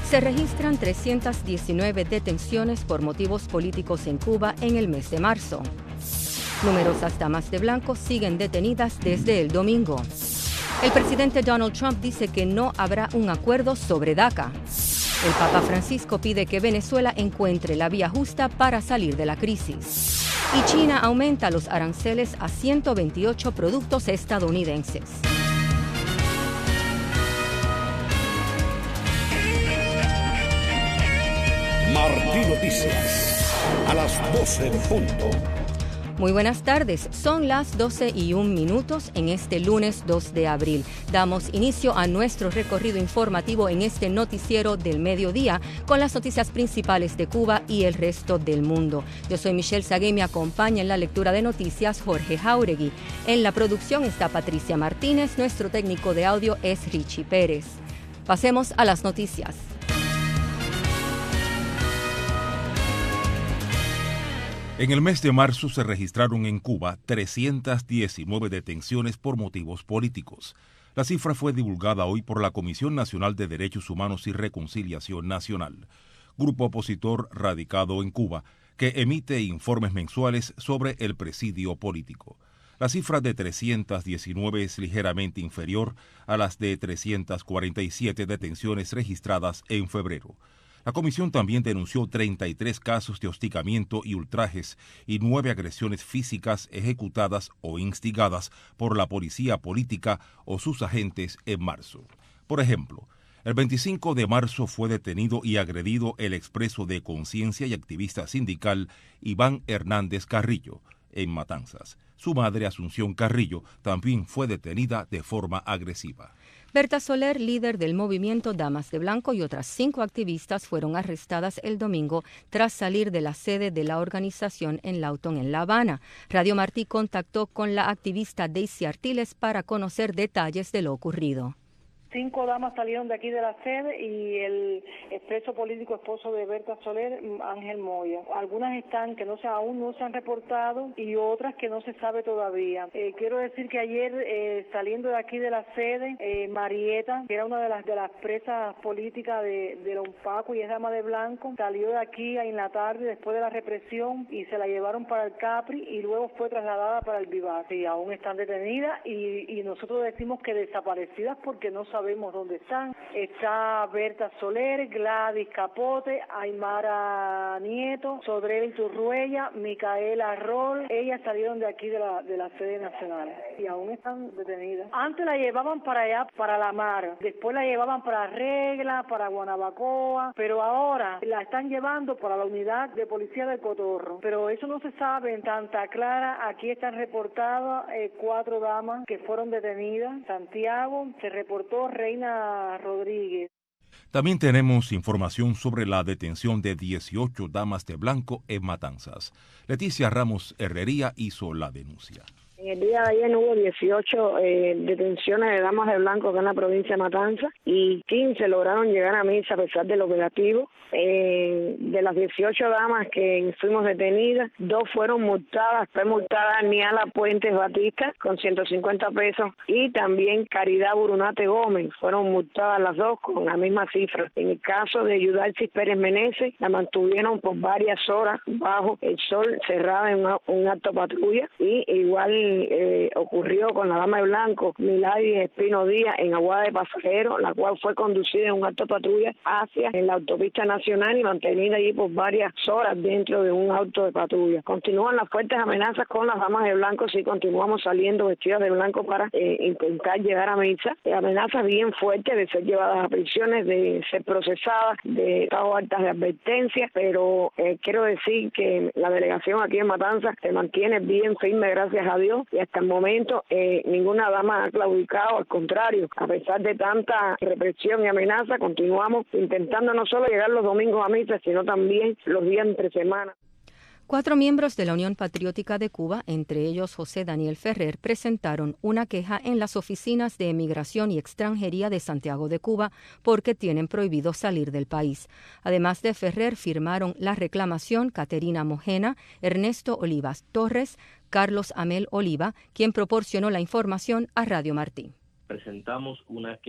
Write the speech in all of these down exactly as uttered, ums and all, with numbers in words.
Se registran trescientas diecinueve detenciones por motivos políticos en Cuba en el mes de marzo. Numerosas damas de blanco siguen detenidas desde el domingo. El presidente Donald Trump dice que no habrá un acuerdo sobre DACA. El Papa Francisco pide que Venezuela encuentre la vía justa para salir de la crisis. Y China aumenta los aranceles a ciento veintiocho productos estadounidenses. Martí Noticias, a las doce en punto. Muy buenas tardes, son las doce y un minutos en este lunes dos de abril. Damos inicio a nuestro recorrido informativo en este noticiero del mediodía con las noticias principales de Cuba y el resto del mundo. Yo soy Michelle Sagué y me acompaña en la lectura de noticias Jorge Jauregui. En la producción está Patricia Martínez, nuestro técnico de audio es Richie Pérez. Pasemos a las noticias. En el mes de marzo se registraron en Cuba trescientas diecinueve detenciones por motivos políticos. La cifra fue divulgada hoy por la Comisión Nacional de Derechos Humanos y Reconciliación Nacional, grupo opositor radicado en Cuba, que emite informes mensuales sobre el presidio político. La cifra de trescientas diecinueve es ligeramente inferior a las de trescientas cuarenta y siete detenciones registradas en febrero. La comisión también denunció treinta y tres casos de hostigamiento y ultrajes y nueve agresiones físicas ejecutadas o instigadas por la policía política o sus agentes en marzo. Por ejemplo, el veinticinco de marzo fue detenido y agredido el expreso de conciencia y activista sindical Iván Hernández Carrillo, en Matanzas. Su madre, Asunción Carrillo, también fue detenida de forma agresiva. Berta Soler, líder del movimiento Damas de Blanco, y otras cinco activistas fueron arrestadas el domingo tras salir de la sede de la organización en Lawton, en La Habana. Radio Martí contactó con la activista Daisy Artiles para conocer detalles de lo ocurrido. Cinco damas salieron de aquí de la sede y el expreso político esposo de Berta Soler, Ángel Moya. Algunas están que no se, aún no se han reportado y otras que no se sabe todavía. Eh, quiero decir que ayer eh, saliendo de aquí de la sede, eh, Marieta, que era una de las de las presas políticas de, de Don Paco y es dama de blanco, salió de aquí en la tarde después de la represión y se la llevaron para el Capri y luego fue trasladada para el Vivar. Y aún están detenidas y, y nosotros decimos que desaparecidas porque no sabemos sabemos dónde están. Está Berta Soler, Gladys Capote, Aymara Nieto, Sodrell Turruella, Micaela Rol. Ellas salieron de aquí de la de la sede nacional y aún están detenidas. Antes la llevaban para allá, para La Mar, después la llevaban para Regla, para Guanabacoa, pero ahora la están llevando para la unidad de policía de Cotorro. Pero eso no se sabe en Santa Clara. Aquí están reportadas eh, cuatro damas que fueron detenidas. Santiago se reportó Reina Rodríguez. También tenemos información sobre la detención de dieciocho damas de blanco en Matanzas. Leticia Ramos Herrería hizo la denuncia. En el día de ayer hubo dieciocho eh, detenciones de damas de blanco acá en la provincia de Matanzas y quince lograron llegar a misa a pesar del operativo. Eh, de las dieciocho damas que fuimos detenidas, dos fueron multadas, fue multada Niala Puentes Batista con ciento cincuenta pesos y también Caridad Burunate Gómez, fueron multadas las dos con la misma cifra. En el caso de Yudalcis Pérez Meneses, la mantuvieron por varias horas bajo el sol, cerrada en una, un acto patrulla, y igual eh, ocurrió con la dama de blanco Milady Espino Díaz en Aguada de Pasajeros, la cual fue conducida en un acto patrulla hacia en la autopista nacional y mantenida allí por varias horas dentro de un auto de patrulla. Continúan las fuertes amenazas con las damas de blanco, sí, continuamos saliendo vestidas de blanco para eh, intentar llegar a misa. Eh, amenazas bien fuertes de ser llevadas a prisiones, de ser procesadas, de estado altas de advertencia, pero eh, quiero decir que la delegación aquí en Matanzas se mantiene bien firme, gracias a Dios, y hasta el momento eh, ninguna dama ha claudicado, al contrario, a pesar de tanta represión y amenaza, continuamos intentando no solo llegar los domingos a misa, sino también los días entre semana. Cuatro miembros de la Unión Patriótica de Cuba, entre ellos José Daniel Ferrer, presentaron una queja en las oficinas de Emigración y Extranjería de Santiago de Cuba porque tienen prohibido salir del país. Además de Ferrer, firmaron la reclamación Caterina Mojena, Ernesto Olivas Torres, Carlos Amel Oliva, quien proporcionó la información a Radio Martí. Presentamos una queja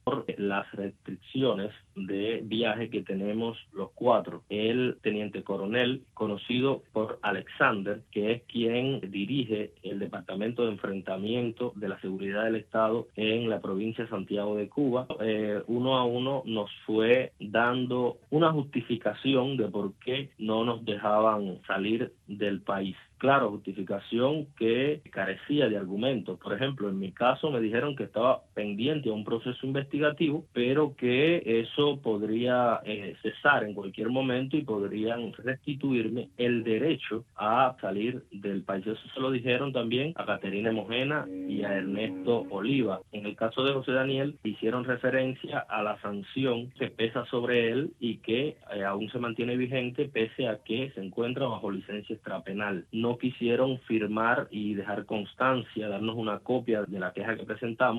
por las restricciones de viaje que tenemos los cuatro. El teniente coronel, conocido por Alexander, que es quien dirige el Departamento de Enfrentamiento de la Seguridad del Estado en la provincia de Santiago de Cuba, eh, uno a uno nos fue dando una justificación de por qué no nos dejaban salir del país. Claro, justificación que carecía de argumentos. Por ejemplo, en mi caso me dijeron que estaba pendiente a un proceso investigativo, pero que eso podría eh, cesar en cualquier momento y podrían restituirme el derecho a salir del país. Eso se lo dijeron también a Caterina Mojena y a Ernesto Oliva. En el caso de José Daniel, hicieron referencia a la sanción que pesa sobre él y que eh, aún se mantiene vigente pese a que se encuentra bajo licencia extrapenal. No quisieron firmar y dejar constancia, darnos una copia de la queja que presentamos.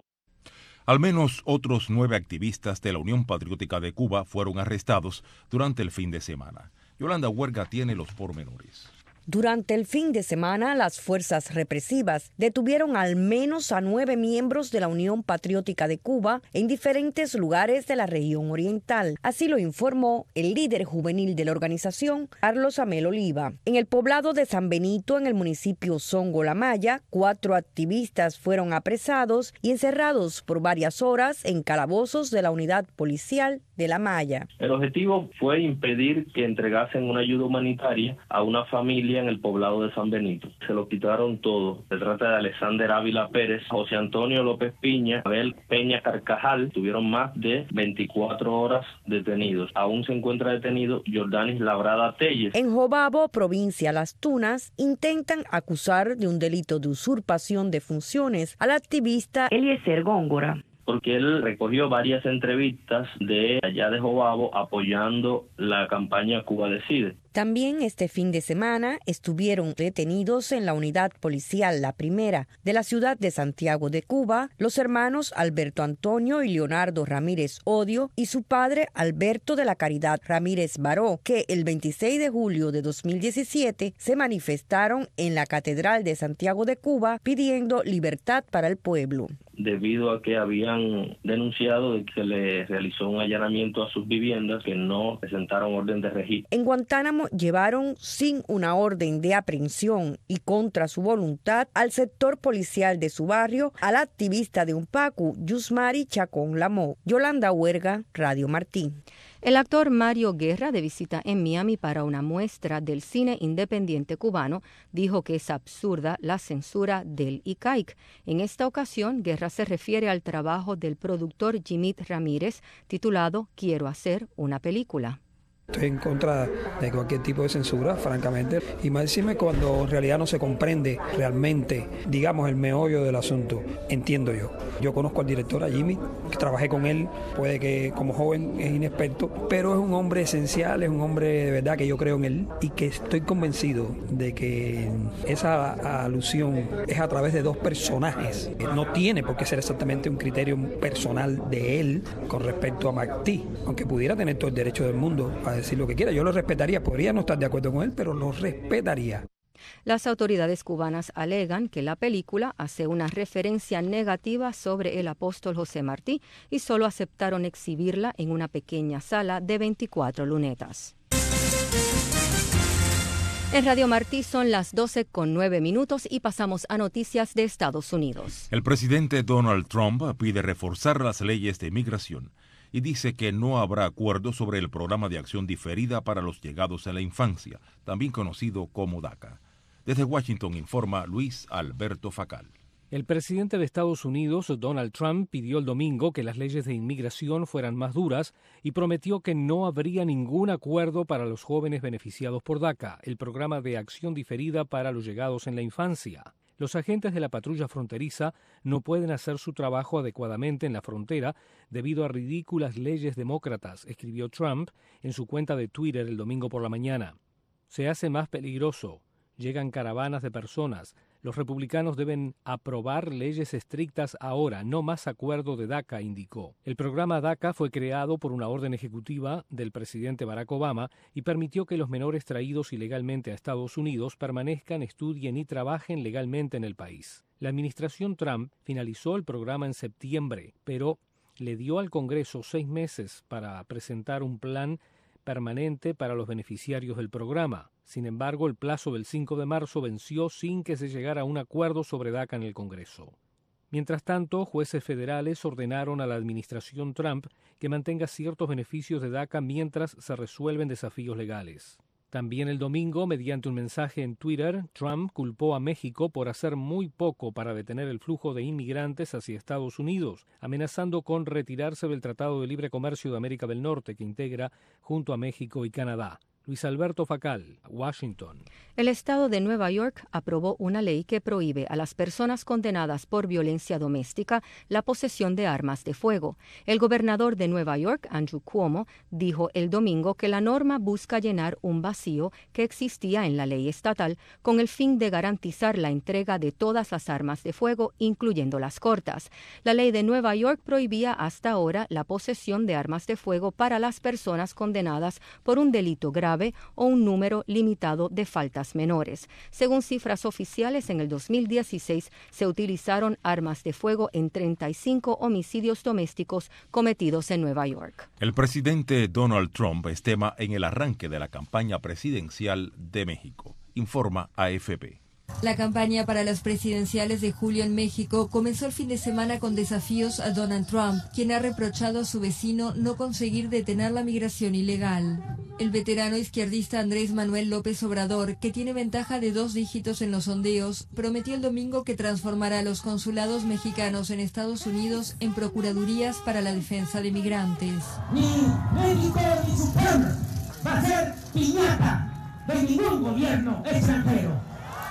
Al menos otros nueve activistas de la Unión Patriótica de Cuba fueron arrestados durante el fin de semana. Yolanda Huerga tiene los pormenores. Durante el fin de semana, las fuerzas represivas detuvieron al menos a nueve miembros de la Unión Patriótica de Cuba en diferentes lugares de la región oriental. Así lo informó el líder juvenil de la organización, Carlos Amel Oliva. En el poblado de San Benito, en el municipio Songo La Maya, cuatro activistas fueron apresados y encerrados por varias horas en calabozos de la unidad policial de La Maya. El objetivo fue impedir que entregasen una ayuda humanitaria a una familia en el poblado de San Benito. Se lo quitaron todo. Se trata de Alexander Ávila Pérez, José Antonio López Piña, Abel Peña Carcajal. Tuvieron más de veinticuatro horas detenidos. Aún se encuentra detenido Jordanis Labrada Telles. En Jobabo, provincia Las Tunas, intentan acusar de un delito de usurpación de funciones al activista Eliezer Góngora, porque él recogió varias entrevistas de allá de Jobabo apoyando la campaña Cuba Decide. También este fin de semana estuvieron detenidos en la unidad policial La Primera de la ciudad de Santiago de Cuba los hermanos Alberto Antonio y Leonardo Ramírez Odio y su padre Alberto de la Caridad Ramírez Baró, que el veintiséis de julio de dos mil diecisiete se manifestaron en la Catedral de Santiago de Cuba pidiendo libertad para el pueblo. Debido a que habían denunciado de que se les realizó un allanamiento a sus viviendas que no presentaron orden de registro. En Guantánamo llevaron sin una orden de aprehensión y contra su voluntad al sector policial de su barrio al activista de Unpacu, Yusmari Chacón Lamó. Yolanda Huerga, Radio Martí. El actor Mario Guerra, de visita en Miami para una muestra del cine independiente cubano, dijo que es absurda la censura del I C A I C. En esta ocasión, Guerra se refiere al trabajo del productor Jimit Ramírez, titulado Quiero hacer una película. Estoy en contra de cualquier tipo de censura, francamente, y más decirme cuando en realidad no se comprende realmente, digamos, el meollo del asunto. Entiendo yo. Yo conozco al director, a Jimmy, que trabajé con él, puede que como joven es inexperto, pero es un hombre esencial, es un hombre de verdad que yo creo en él y que estoy convencido de que esa alusión es a través de dos personajes. No tiene por qué ser exactamente un criterio personal de él con respecto a Martí, aunque pudiera tener todo el derecho del mundo a decir lo que quiera. Yo lo respetaría, podría no estar de acuerdo con él, pero lo respetaría. Las autoridades cubanas alegan que la película hace una referencia negativa sobre el apóstol José Martí y solo aceptaron exhibirla en una pequeña sala de veinticuatro lunetas. En Radio Martí son las doce con nueve minutos y pasamos a noticias de Estados Unidos. El presidente Donald Trump pide reforzar las leyes de migración y dice que no habrá acuerdo sobre el programa de acción diferida para los llegados a la infancia, también conocido como DACA. Desde Washington informa Luis Alberto Facal. El presidente de Estados Unidos, Donald Trump, pidió el domingo que las leyes de inmigración fueran más duras y prometió que no habría ningún acuerdo para los jóvenes beneficiados por DACA, el programa de acción diferida para los llegados en la infancia. Los agentes de la patrulla fronteriza no pueden hacer su trabajo adecuadamente en la frontera debido a ridículas leyes demócratas, escribió Trump en su cuenta de Twitter el domingo por la mañana. Se hace más peligroso. Llegan caravanas de personas. Los republicanos deben aprobar leyes estrictas ahora, no más acuerdo de DACA, indicó. El programa DACA fue creado por una orden ejecutiva del presidente Barack Obama y permitió que los menores traídos ilegalmente a Estados Unidos permanezcan, estudien y trabajen legalmente en el país. La administración Trump finalizó el programa en septiembre, pero le dio al Congreso seis meses para presentar un plan permanente para los beneficiarios del programa. Sin embargo, el plazo del cinco de marzo venció sin que se llegara a un acuerdo sobre DACA en el Congreso. Mientras tanto, jueces federales ordenaron a la administración Trump que mantenga ciertos beneficios de DACA mientras se resuelven desafíos legales. También el domingo, mediante un mensaje en Twitter, Trump culpó a México por hacer muy poco para detener el flujo de inmigrantes hacia Estados Unidos, amenazando con retirarse del Tratado de Libre Comercio de América del Norte que integra junto a México y Canadá. Luis Alberto Facal, Washington. El estado de Nueva York aprobó una ley que prohíbe a las personas condenadas por violencia doméstica la posesión de armas de fuego. El gobernador de Nueva York, Andrew Cuomo, dijo el domingo que la norma busca llenar un vacío que existía en la ley estatal con el fin de garantizar la entrega de todas las armas de fuego, incluyendo las cortas. La ley de Nueva York prohibía hasta ahora la posesión de armas de fuego para las personas condenadas por un delito grave o un número limitado de faltas menores. Según cifras oficiales, en el dos mil dieciséis se utilizaron armas de fuego en treinta y cinco homicidios domésticos cometidos en Nueva York. El presidente Donald Trump estima en el arranque de la campaña presidencial de México, informa A F P. La campaña para las presidenciales de julio en México comenzó el fin de semana con desafíos a Donald Trump, quien ha reprochado a su vecino no conseguir detener la migración ilegal. El veterano izquierdista Andrés Manuel López Obrador, que tiene ventaja de dos dígitos en los sondeos, prometió el domingo que transformará a los consulados mexicanos en Estados Unidos en procuradurías para la defensa de migrantes. Ni México ni su pueblo va a ser piñata de ningún gobierno extranjero.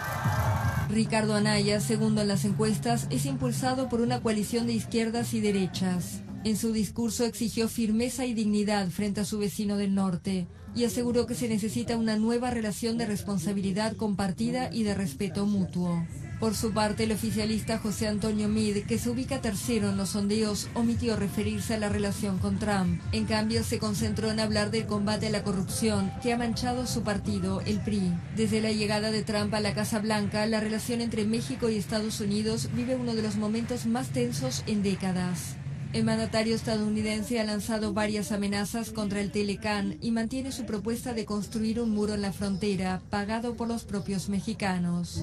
Ricardo Anaya, segundo en las encuestas, es impulsado por una coalición de izquierdas y derechas. En su discurso exigió firmeza y dignidad frente a su vecino del norte y aseguró que se necesita una nueva relación de responsabilidad compartida y de respeto mutuo. Por su parte, el oficialista José Antonio Meade, que se ubica tercero en los sondeos, omitió referirse a la relación con Trump. En cambio, se concentró en hablar del combate a la corrupción que ha manchado su partido, el P R I. Desde la llegada de Trump a la Casa Blanca, la relación entre México y Estados Unidos vive uno de los momentos más tensos en décadas. El mandatario estadounidense ha lanzado varias amenazas contra el Telecán y mantiene su propuesta de construir un muro en la frontera, pagado por los propios mexicanos.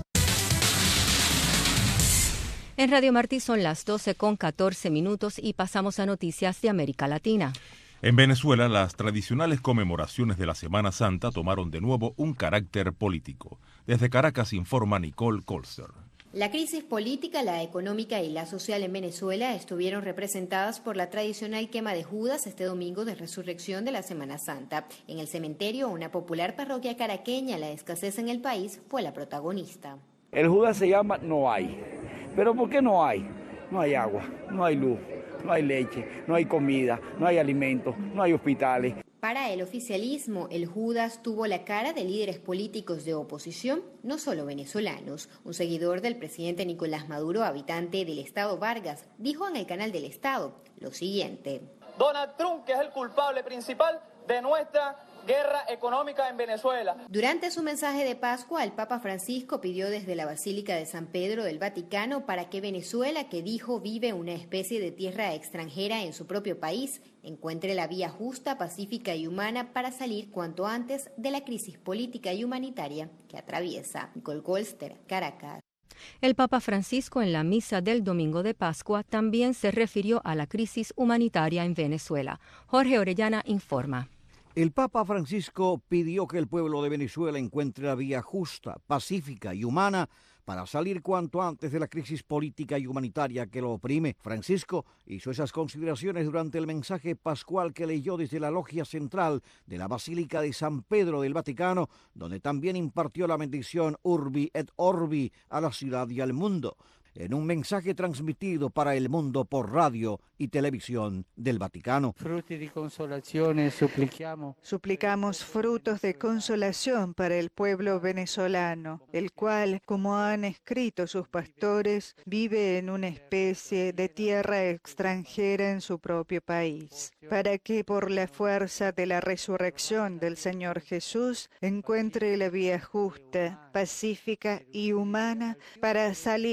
En Radio Martí son las doce con catorce minutos y pasamos a noticias de América Latina. En Venezuela, las tradicionales conmemoraciones de la Semana Santa tomaron de nuevo un carácter político. Desde Caracas informa Nicole Colster. La crisis política, la económica y la social en Venezuela estuvieron representadas por la tradicional quema de Judas este domingo de resurrección de la Semana Santa. En el cementerio, una popular parroquia caraqueña, la escasez en el país fue la protagonista. El Judas se llama No hay. ¿Pero por qué no hay? No hay agua, no hay luz, no hay leche, no hay comida, no hay alimentos, no hay hospitales. Para el oficialismo, el Judas tuvo la cara de líderes políticos de oposición, no solo venezolanos. Un seguidor del presidente Nicolás Maduro, habitante del estado Vargas, dijo en el canal del Estado lo siguiente. Donald Trump, que es el culpable principal de nuestra guerra económica en Venezuela. Durante su mensaje de Pascua, el Papa Francisco pidió desde la Basílica de San Pedro del Vaticano para que Venezuela, que dijo vive una especie de tierra extranjera en su propio país, encuentre la vía justa, pacífica y humana para salir cuanto antes de la crisis política y humanitaria que atraviesa. Nicole Colster, Caracas. El Papa Francisco en la misa del domingo de Pascua también se refirió a la crisis humanitaria en Venezuela. Jorge Orellana informa. El Papa Francisco pidió que el pueblo de Venezuela encuentre la vía justa, pacífica y humana para salir cuanto antes de la crisis política y humanitaria que lo oprime. Francisco hizo esas consideraciones durante el mensaje pascual que leyó desde la logia central de la Basílica de San Pedro del Vaticano, donde también impartió la bendición Urbi et Orbi a la ciudad y al mundo, en un mensaje transmitido para el mundo por radio y televisión del Vaticano. Frutti di consolazione supplichiamo. Suplicamos frutos de consolación para el pueblo venezolano, el cual, como han escrito sus pastores, vive en una especie de tierra extranjera en su propio país, para que por la fuerza de la resurrección del Señor Jesús encuentre la vía justa, pacífica y humana para salir cuando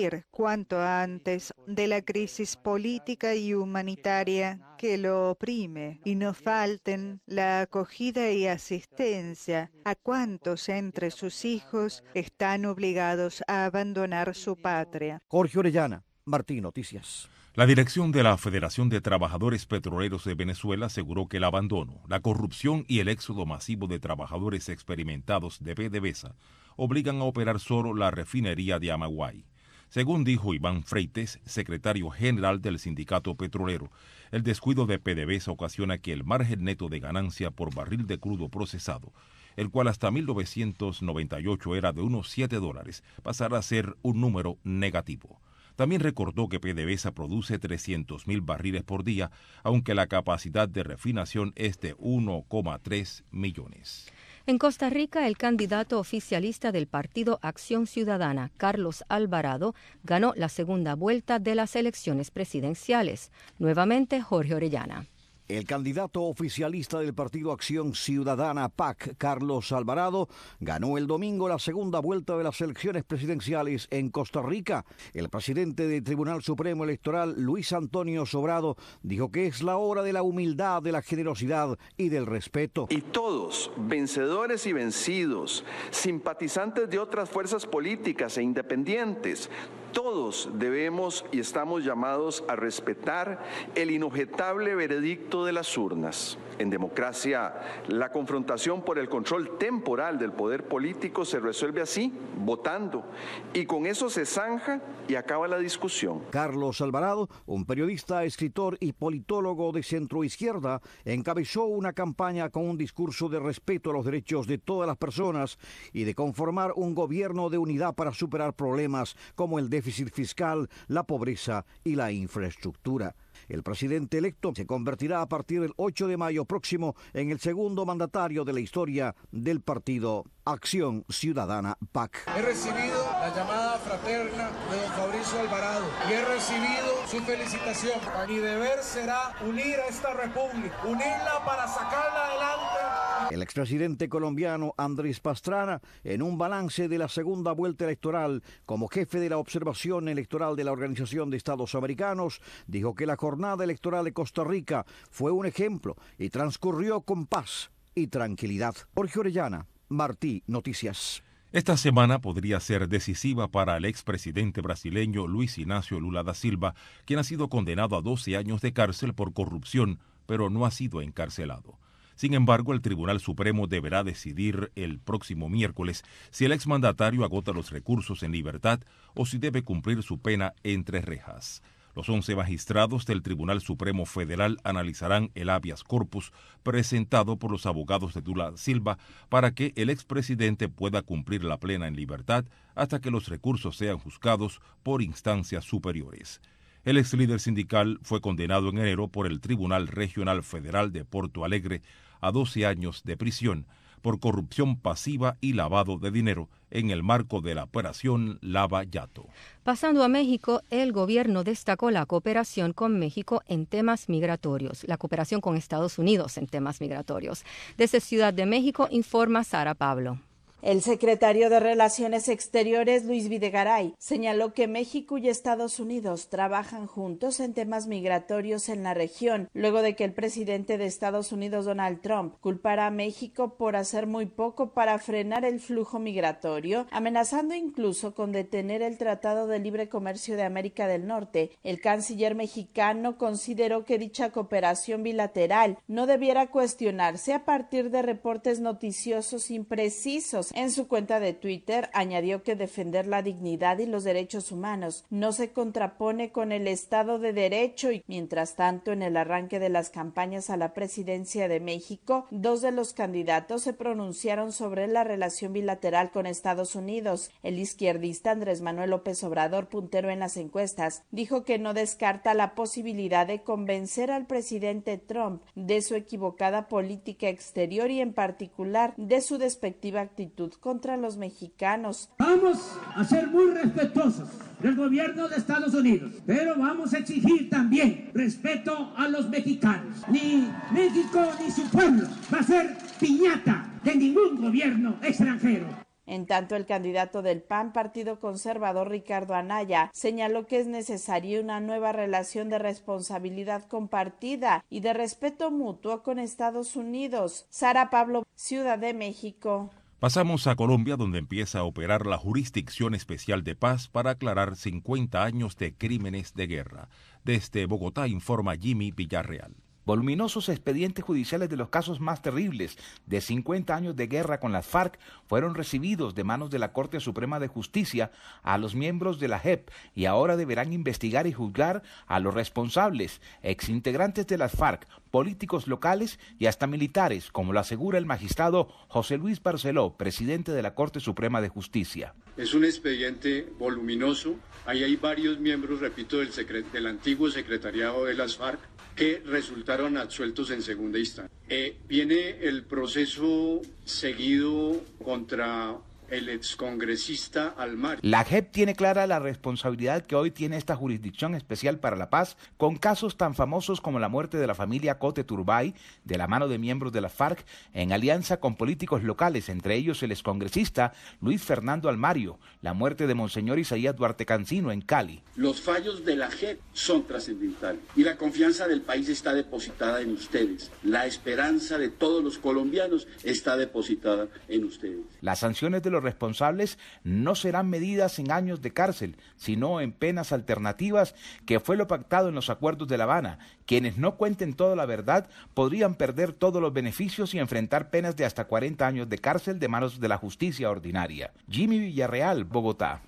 cuanto antes de la crisis política y humanitaria que lo oprime, y no falten la acogida y asistencia a cuantos entre sus hijos están obligados a abandonar su patria. Jorge Orellana, Martín Noticias. La dirección de la Federación de Trabajadores Petroleros de Venezuela aseguró que el abandono, la corrupción y el éxodo masivo de trabajadores experimentados de PDVSA obligan a operar solo la refinería de Amaguay. Según dijo Iván Freites, secretario general del sindicato petrolero, el descuido de PDVSA ocasiona que el margen neto de ganancia por barril de crudo procesado, el cual hasta mil novecientos noventa y ocho era de unos siete dólares, pasará a ser un número negativo. También recordó que PDVSA produce trescientos mil barriles por día, aunque la capacidad de refinación es de uno coma tres millones. En Costa Rica, el candidato oficialista del Partido Acción Ciudadana, Carlos Alvarado, ganó la segunda vuelta de las elecciones presidenciales. Nuevamente, Jorge Orellana. El candidato oficialista del Partido Acción Ciudadana, P A C, Carlos Alvarado, ganó el domingo la segunda vuelta de las elecciones presidenciales en Costa Rica. El presidente del Tribunal Supremo Electoral, Luis Antonio Sobrado, dijo que es la hora de la humildad, de la generosidad y del respeto. Y todos, vencedores y vencidos, simpatizantes de otras fuerzas políticas e independientes, todos debemos y estamos llamados a respetar el inobjetable veredicto de las urnas. En democracia, la confrontación por el control temporal del poder político se resuelve así, votando, y con eso se zanja y acaba la discusión. Carlos Alvarado, un periodista, escritor y politólogo de centroizquierda, encabezó una campaña con un discurso de respeto a los derechos de todas las personas y de conformar un gobierno de unidad para superar problemas como el déficit fiscal, la pobreza y la infraestructura. El presidente electo se convertirá a partir del ocho de mayo próximo en el segundo mandatario de la historia del Partido Acción Ciudadana, P A C. He recibido la llamada fraterna de don Fabricio Alvarado y he recibido su felicitación. Mi deber será unir a esta república, unirla para sacarla adelante. El expresidente colombiano Andrés Pastrana, en un balance de la segunda vuelta electoral como jefe de la observación electoral de la Organización de Estados Americanos, dijo que la jornada electoral de Costa Rica fue un ejemplo y transcurrió con paz y tranquilidad. Jorge Orellana, Martí Noticias. Esta semana podría ser decisiva para el expresidente brasileño Luis Inácio Lula da Silva, quien ha sido condenado a doce años de cárcel por corrupción, pero no ha sido encarcelado. Sin embargo, el Tribunal Supremo deberá decidir el próximo miércoles si el exmandatario agota los recursos en libertad o si debe cumplir su pena entre rejas. Los once magistrados del Tribunal Supremo Federal analizarán el habeas corpus presentado por los abogados de Lula Silva para que el expresidente pueda cumplir la plena en libertad hasta que los recursos sean juzgados por instancias superiores. El ex líder sindical fue condenado en enero por el Tribunal Regional Federal de Porto Alegre a doce años de prisión por corrupción pasiva y lavado de dinero en el marco de la operación Lava Yato. Pasando a México, el gobierno destacó la cooperación con México en temas migratorios, la cooperación con Estados Unidos en temas migratorios. Desde Ciudad de México informa Sara Pablo. El secretario de Relaciones Exteriores, Luis Videgaray, señaló que México y Estados Unidos trabajan juntos en temas migratorios en la región, luego de que el presidente de Estados Unidos, Donald Trump, culpara a México por hacer muy poco para frenar el flujo migratorio, amenazando incluso con detener el Tratado de Libre Comercio de América del Norte. El canciller mexicano consideró que dicha cooperación bilateral no debiera cuestionarse a partir de reportes noticiosos imprecisos. En su cuenta de Twitter añadió que defender la dignidad y los derechos humanos no se contrapone con el Estado de Derecho y, mientras tanto, en el arranque de las campañas a la presidencia de México, dos de los candidatos se pronunciaron sobre la relación bilateral con Estados Unidos. El izquierdista Andrés Manuel López Obrador, puntero en las encuestas, dijo que no descarta la posibilidad de convencer al presidente Trump de su equivocada política exterior y, en particular, de su despectiva actitud contra los mexicanos. Vamos a ser muy respetuosos del gobierno de Estados Unidos, pero vamos a exigir también respeto a los mexicanos. Ni México ni su pueblo va a ser piñata de ningún gobierno extranjero. En tanto, el candidato del P A N, Partido Conservador, Ricardo Anaya, señaló que es necesaria una nueva relación de responsabilidad compartida y de respeto mutuo con Estados Unidos. Sara Pablo, Ciudad de México. Pasamos a Colombia, donde empieza a operar la Jurisdicción Especial de Paz para aclarar cincuenta años de crímenes de guerra. Desde Bogotá informa Jimmy Villarreal. Voluminosos expedientes judiciales de los casos más terribles de cincuenta años de guerra con las FARC fueron recibidos de manos de la Corte Suprema de Justicia a los miembros de la J E P y ahora deberán investigar y juzgar a los responsables, exintegrantes de las FARC, políticos locales y hasta militares, como lo asegura el magistrado José Luis Barceló, presidente de la Corte Suprema de Justicia. Es un expediente voluminoso, ahí hay varios miembros, repito, del, secret- del antiguo secretariado de las FARC, que resultaron absueltos en segunda instancia. Eh, viene el proceso seguido contra el excongresista Almar. La J E P tiene clara la responsabilidad que hoy tiene esta Jurisdicción Especial para la Paz con casos tan famosos como la muerte de la familia Cote Turbay de la mano de miembros de la FARC en alianza con políticos locales, entre ellos el excongresista Luis Fernando Almario, la muerte de Monseñor Isaías Duarte Cancino en Cali. Los fallos de la J E P son trascendentales y la confianza del país está depositada en ustedes. La esperanza de todos los colombianos está depositada en ustedes. Las sanciones de los responsables no serán medidas en años de cárcel, sino en penas alternativas, que fue lo pactado en los acuerdos de La Habana. Quienes no cuenten toda la verdad podrían perder todos los beneficios y enfrentar penas de hasta cuarenta años de cárcel de manos de la justicia ordinaria. Jimmy Villarreal, Bogotá.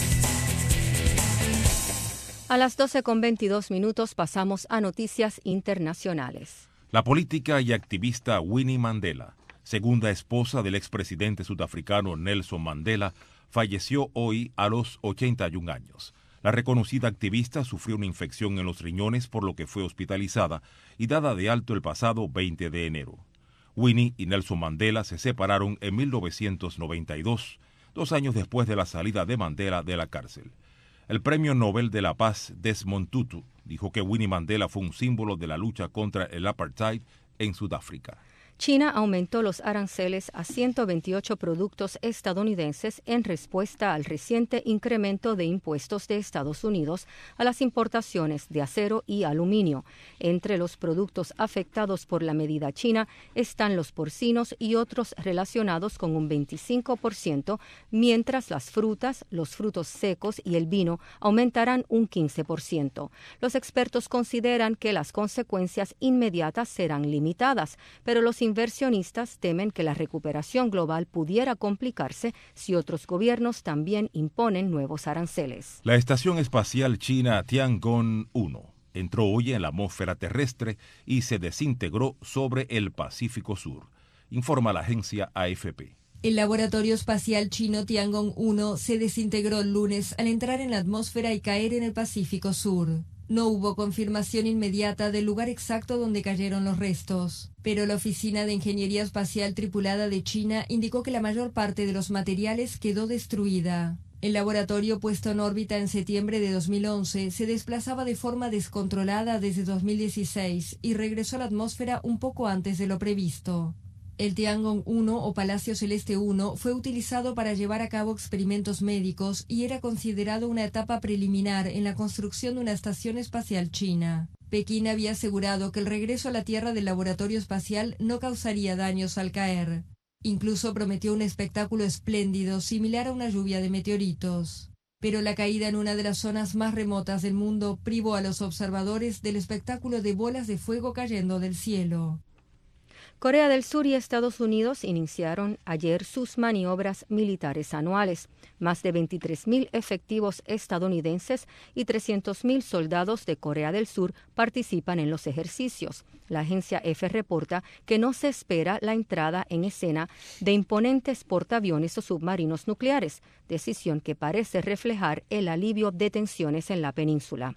A las doce con veintidós minutos pasamos a noticias internacionales. La política y activista Winnie Mandela, segunda esposa del expresidente sudafricano Nelson Mandela, falleció hoy a los ochenta y un años. La reconocida activista sufrió una infección en los riñones, por lo que fue hospitalizada y dada de alto el pasado veinte de enero. Winnie y Nelson Mandela se separaron en mil novecientos noventa y dos, dos años después de la salida de Mandela de la cárcel. El Premio Nobel de la Paz Desmond Tutu dijo que Winnie Mandela fue un símbolo de la lucha contra el apartheid en Sudáfrica. China aumentó los aranceles a ciento veintiocho productos estadounidenses en respuesta al reciente incremento de impuestos de Estados Unidos a las importaciones de acero y aluminio. Entre los productos afectados por la medida china están los porcinos y otros relacionados con un veinticinco por ciento, mientras las frutas, los frutos secos y el vino aumentarán un quince por ciento. Los expertos consideran que las consecuencias inmediatas serán limitadas, pero los inversionistas temen que la recuperación global pudiera complicarse si otros gobiernos también imponen nuevos aranceles. La estación espacial china Tiangong uno entró hoy en la atmósfera terrestre y se desintegró sobre el Pacífico Sur, informa la agencia A F P. El laboratorio espacial chino Tiangong uno se desintegró el lunes al entrar en la atmósfera y caer en el Pacífico Sur. No hubo confirmación inmediata del lugar exacto donde cayeron los restos, pero la Oficina de Ingeniería Espacial Tripulada de China indicó que la mayor parte de los materiales quedó destruida. El laboratorio, puesto en órbita en septiembre de dos mil once, se desplazaba de forma descontrolada desde dos mil dieciséis y regresó a la atmósfera un poco antes de lo previsto. El Tiangong uno o Palacio Celeste uno fue utilizado para llevar a cabo experimentos médicos y era considerado una etapa preliminar en la construcción de una estación espacial china. Pekín había asegurado que el regreso a la Tierra del laboratorio espacial no causaría daños al caer. Incluso prometió un espectáculo espléndido similar a una lluvia de meteoritos. Pero la caída en una de las zonas más remotas del mundo privó a los observadores del espectáculo de bolas de fuego cayendo del cielo. Corea del Sur y Estados Unidos iniciaron ayer sus maniobras militares anuales. Más de veintitrés mil efectivos estadounidenses y trescientos mil soldados de Corea del Sur participan en los ejercicios. La agencia F reporta que no se espera la entrada en escena de imponentes portaaviones o submarinos nucleares, decisión que parece reflejar el alivio de tensiones en la península.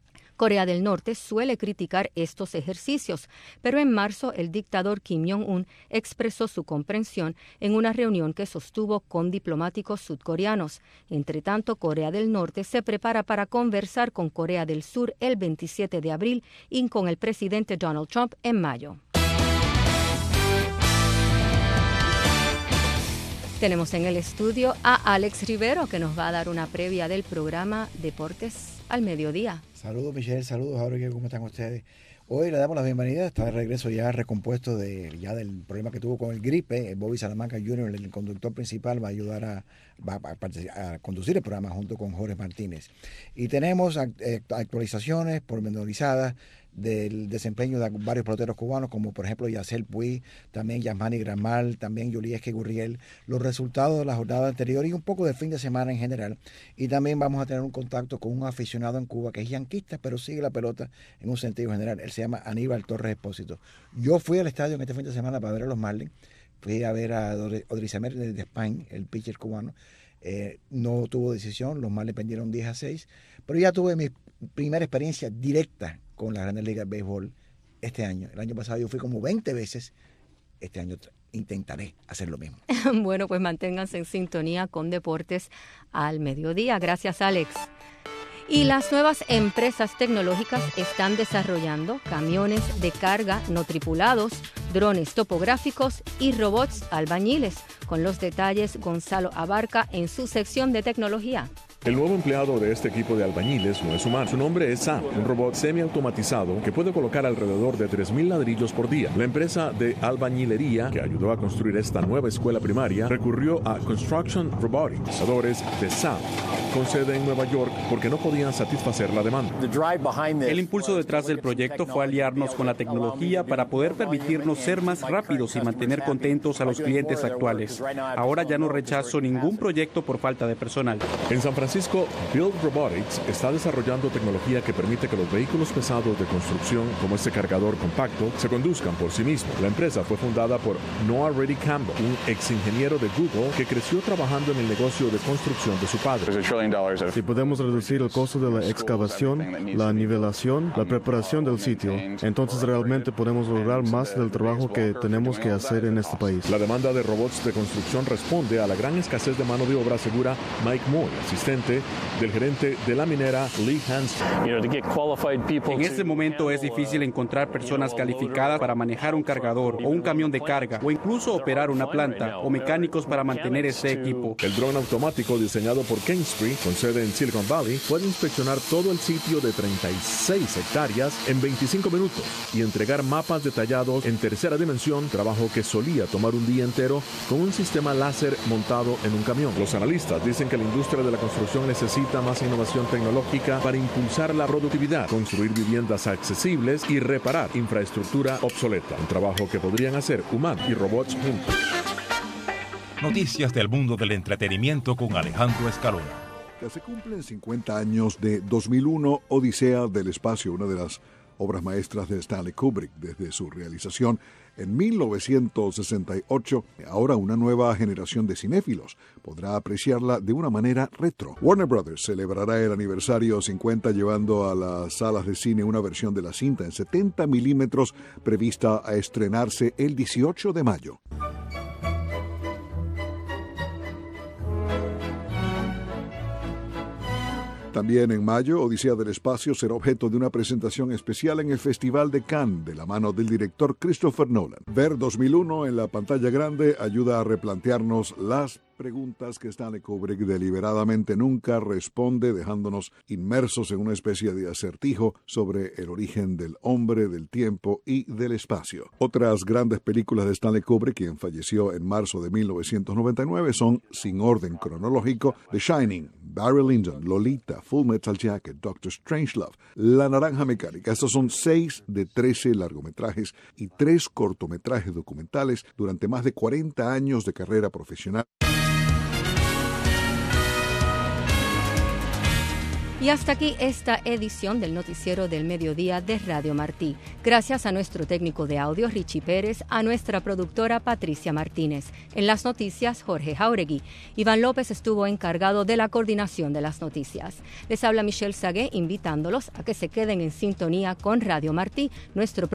Corea del Norte suele criticar estos ejercicios, pero en marzo el dictador Kim Jong-un expresó su comprensión en una reunión que sostuvo con diplomáticos sudcoreanos. Entre tanto, Corea del Norte se prepara para conversar con Corea del Sur el veintisiete de abril y con el presidente Donald Trump en mayo. Tenemos en el estudio a Alex Rivero, que nos va a dar una previa del programa Deportes al Mediodía. Saludos, Michelle, saludos, ahora ¿cómo están ustedes? Hoy le damos la bienvenida, está de regreso ya recompuesto de, ya del problema que tuvo con el gripe. Bobby Salamanca junior, el conductor principal, va a ayudar a, va a, a conducir el programa junto con Jorge Martínez. Y tenemos actualizaciones pormenorizadas del desempeño de varios peloteros cubanos, como por ejemplo Yacel Puig, también Yasmani Gramal, también Yulieski Gurriel, los resultados de la jornada anterior y un poco del fin de semana en general. Y también vamos a tener un contacto con un aficionado en Cuba que es yanquista, pero sigue la pelota en un sentido general. Él se llama Aníbal Torres Espósito. Yo fui al estadio en este fin de semana para ver a los Marlins, fui a ver a Odrizamer de España, el pitcher cubano. Eh, no tuvo decisión, los Marlins perdieron diez a seis, pero ya tuve mi primera experiencia directa con la Grandes Ligas de Béisbol este año. El año pasado yo fui como veinte veces, este año intentaré hacer lo mismo. Bueno, pues manténganse en sintonía con Deportes al Mediodía. Gracias, Alex. Y las nuevas empresas tecnológicas están desarrollando camiones de carga no tripulados, drones topográficos y robots albañiles. Con los detalles, Gonzalo Abarca en su sección de tecnología. El nuevo empleado de este equipo de albañiles no es humano. Su nombre es Sam, un robot semiautomatizado que puede colocar alrededor de tres mil ladrillos por día. La empresa de albañilería que ayudó a construir esta nueva escuela primaria recurrió a Construction Robotics, pensadores de Sam, con sede en Nueva York, porque no podían satisfacer la demanda. El impulso detrás del proyecto fue aliarnos con la tecnología para poder permitirnos ser más rápidos y mantener contentos a los clientes actuales. Ahora ya no rechazo ningún proyecto por falta de personal. En San Francisco, Build Robotics está desarrollando tecnología que permite que los vehículos pesados de construcción, como este cargador compacto, se conduzcan por sí mismos. La empresa fue fundada por Noah Reddy Campbell, un ex ingeniero de Google que creció trabajando en el negocio de construcción de su padre. Si podemos reducir el costo de la excavación, la nivelación, la preparación del sitio, entonces realmente podemos lograr más del trabajo que tenemos que hacer en este país. La demanda de robots de construcción responde a la gran escasez de mano de obra, asegura Mike Moore, asistente del gerente de la minera Lee Hansen. En este momento es difícil encontrar personas calificadas para manejar un cargador o un camión de carga o incluso operar una planta o mecánicos para mantener ese equipo. El dron automático diseñado por Kingsbury, con sede en Silicon Valley, puede inspeccionar todo el sitio de treinta y seis hectáreas en veinticinco minutos y entregar mapas detallados en tercera dimensión, trabajo que solía tomar un día entero con un sistema láser montado en un camión. Los analistas dicen que la industria de la construcción necesita más innovación tecnológica para impulsar la productividad, construir viviendas accesibles y reparar infraestructura obsoleta. Un trabajo que podrían hacer humanos y robots juntos. Noticias del mundo del entretenimiento con Alejandro Escalona. Se cumplen cincuenta años de dos mil uno, Odisea del Espacio, una de las obras maestras de Stanley Kubrick desde su realización en mil novecientos sesenta y ocho. Ahora una nueva generación de cinéfilos podrá apreciarla de una manera retro. Warner Brothers celebrará el aniversario cincuenta llevando a las salas de cine una versión de la cinta en setenta milímetros prevista a estrenarse el dieciocho de mayo. También en mayo, Odisea del Espacio será objeto de una presentación especial en el Festival de Cannes de la mano del director Christopher Nolan. Ver dos mil uno en la pantalla grande ayuda a replantearnos las preguntas que Stanley Kubrick deliberadamente nunca responde, dejándonos inmersos en una especie de acertijo sobre el origen del hombre, del tiempo y del espacio. Otras grandes películas de Stanley Kubrick, quien falleció en marzo de mil novecientos noventa y nueve, son, sin orden cronológico, The Shining, Barry Lyndon, Lolita, Full Metal Jacket, Doctor Strangelove, La Naranja Mecánica. Estos son seis de trece largometrajes y tres cortometrajes documentales durante más de cuarenta años de carrera profesional. Y hasta aquí esta edición del Noticiero del Mediodía de Radio Martí. Gracias a nuestro técnico de audio, Richie Pérez, a nuestra productora, Patricia Martínez. En las noticias, Jorge Jauregui. Iván López estuvo encargado de la coordinación de las noticias. Les habla Michelle Sagué, invitándolos a que se queden en sintonía con Radio Martí, nuestro